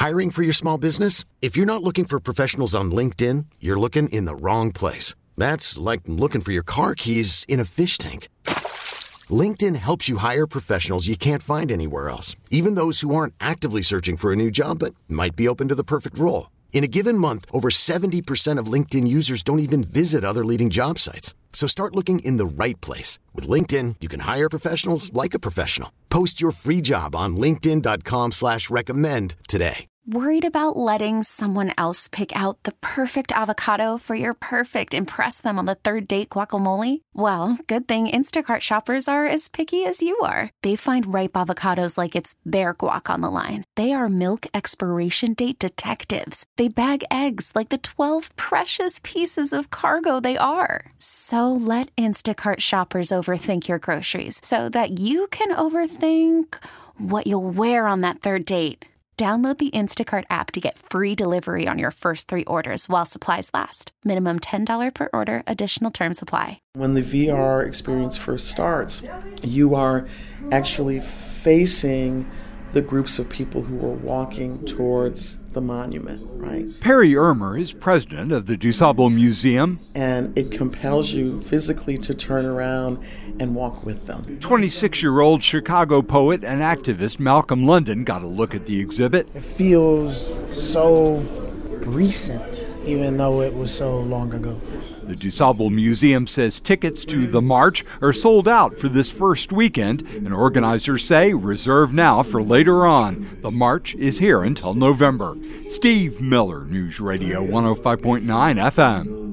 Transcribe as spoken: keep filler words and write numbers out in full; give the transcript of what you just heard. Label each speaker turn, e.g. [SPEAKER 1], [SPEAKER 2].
[SPEAKER 1] Hiring for your small business? If you're not looking for professionals on LinkedIn, you're looking in the wrong place. That's like looking for your car keys in a fish tank. LinkedIn helps you hire professionals you can't find anywhere else, even those who aren't actively searching for a new job but might be open to the perfect role. In a given month, over seventy percent of LinkedIn users don't even visit other leading job sites. So start looking in the right place. With LinkedIn, you can hire professionals like a professional. Post your free job on linkedin.com slash recommend today.
[SPEAKER 2] Worried about letting someone else pick out the perfect avocado for your perfect impress them on the third date guacamole? Well, good thing Instacart shoppers are as picky as you are. They find ripe avocados like it's their guac on the line. They are milk expiration date detectives. They bag eggs like the twelve precious pieces of cargo they are. So let Instacart shoppers overthink your groceries so that you can overthink what you'll wear on that third date. Download the Instacart app to get free delivery on your first three orders while supplies last. Minimum ten dollars per order. Additional terms apply.
[SPEAKER 3] When the V R experience first starts, you are actually facing the groups of people who are walking towards the monument, right?
[SPEAKER 4] Perry Ermer is president of the DuSable Museum.
[SPEAKER 3] And it compels you physically to turn around and walk with them.
[SPEAKER 4] twenty-six-year-old Chicago poet and activist Malcolm London got a look at the exhibit.
[SPEAKER 5] It feels so recent, even though it was so long ago.
[SPEAKER 4] The DuSable Museum says tickets to the march are sold out for this first weekend, and organizers say reserve now for later on. The march is here until November. Steve Miller, News Radio one oh five point nine F M.